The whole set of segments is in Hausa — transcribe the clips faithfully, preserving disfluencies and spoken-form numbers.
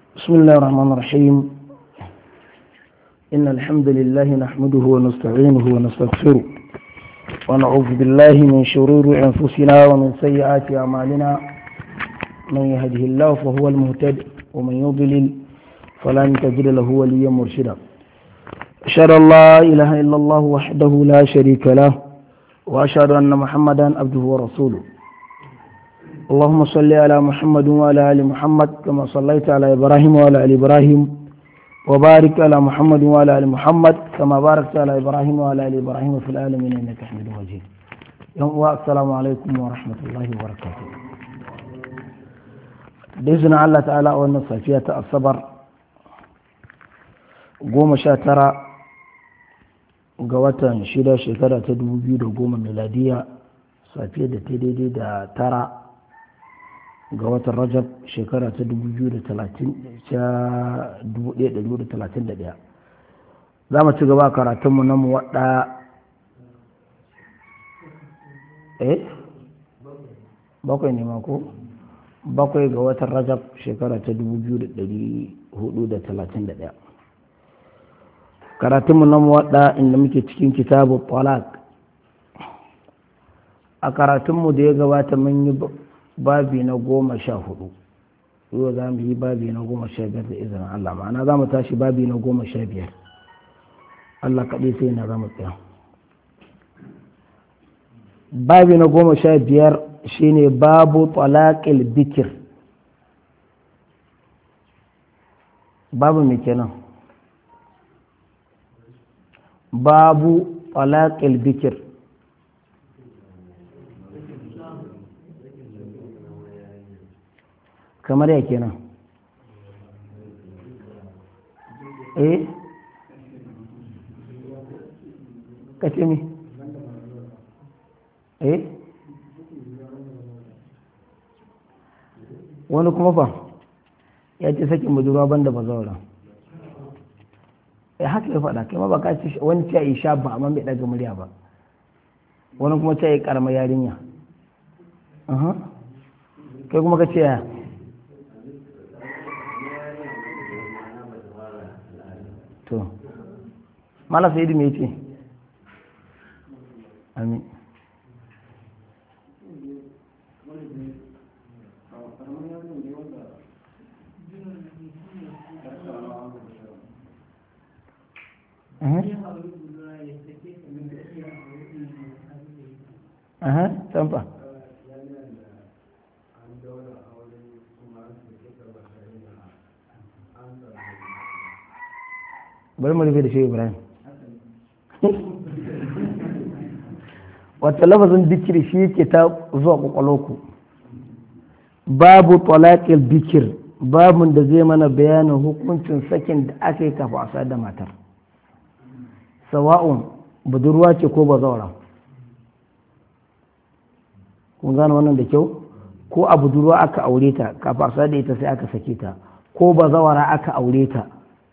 بسم الله الرحمن الرحيم. إن الحمد لله نحمده ونستعينه ونستغفره ونعوذ بالله من شرور أنفسنا ومن سيئات أعمالنا. من يهده الله فهو المهتد ومن يضلل فلن تجد له وليا مرشدا. أشهد أن لا إله إلا الله وحده لا شريك له وأشهد أن محمدا عبده ورسوله. اللهم صل على محمد وعلى آل محمد كما صليت على إبراهيم وعلى آل إبراهيم وبارك على محمد وعلى آل محمد كما باركت على إبراهيم وعلى آل إبراهيم في العالمين إنك حميد مجيد. السلام عليكم ورحمة الله وبركاته. بإذن الله تعالى وأن صفية الصبر قوم شاترا قوة شدة شكرة تدوبي قوم ميلادية صفية تديدي دا ترى ga watan rajab shekara ta dubu biyu da talatin da ɗaya za mu ci gaba karatunmu na muwaɗa eh bakwai ne mako bakwai ga watan rajab shekara ta dubu biyu da ɗari hudu da talatin da ɗaya karatunmu na muwaɗa inda muke cikin kitabu talaq. A karatunmu da ya gabata mun yi babi na goma sha hudu, yau za mu yi babi na goma sha biyar da izinin Allah, ma'ana za mu tashi babi na goma sha biyar. Allah kaɗai sai na zama tsaya. Babi na goma sha biyar shine babu talaqil bikir. Babu me kenan? Babu talaqil bikir. Kamar ya kenan eh kace mi eh wani kuma fa ya ce sakin budurwa banda bazaura eh haka ya faɗa kai ma ba ka ce wani ce ya sha ba amma bai daga murya ba, wani kuma ce ya karama yarinya kai kuma ka ce ya to mala sai me ce amin aha tampa bari mu rufe da shi Ibrahim. Wata lafazin bikir shi yake ta zuwa kwakwalwarku. Babu talaqil bikir, babun da zai mana bayanin hukuncin sakin da aka yi kafa a da matar. Sawa'un budurwa ce ko bazawara. Kun gane wannan da kyau? Ko a budurwa aka aure ta kafa a da ita sai aka sake ta, ko bazawara aka aure ta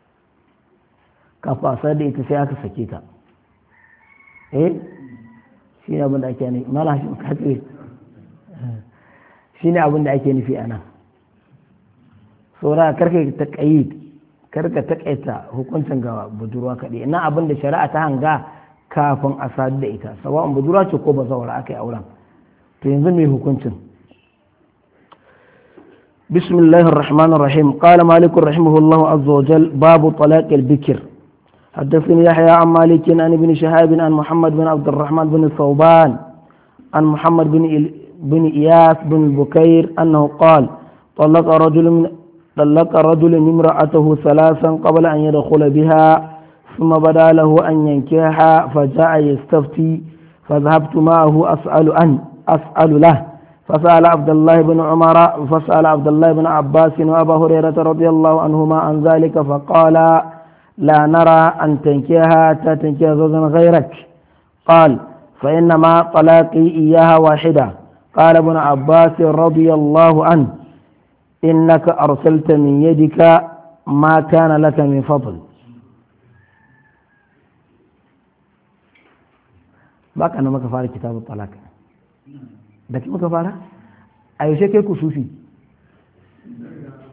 kafasa da ita sai aka sake ta. eh shi ne abin da ake nufi mala shi kace shi ne abin da ake nufi anan. saura karka ta kayyid karka takaita hukuncin ga budurwa kaɗai, ina abin da shari'a ta hanga kafin a sadu da ita, sawa'un budurwa ce ko bazawara aka yi auren, to yanzu mai hukuncin. بسم الله الرحمن الرحيم. قال مالك رحمه الله عز وجل باب طلاق البكر. حدثني يحيى عن مالك عن ابن شهاب عن محمد بن عبد الرحمن بن ثوبان عن محمد بن إل... بن إياس بن بكير أنه قال طلق رجل من طلق رجل امرأته ثلاثا قبل أن يدخل بها ثم بدا له أن ينكحها فجاء يستفتي فذهبت معه أسأل أن أسأل له فسأل عبد الله بن عمر فسأل عبد الله بن عباس وأبا هريرة رضي الله عنهما عن ذلك فقال لا نرى أن تنكيها تنكيها زوجا غيرك. قال فإنما طلاقي إياها واحدة. قال ابن عباس رضي الله عنه إنك أرسلت من يدك ما كان لك من فضل. ba ka nan maka fara kitabun talak da ki muka fara a yaushe kai ku sufi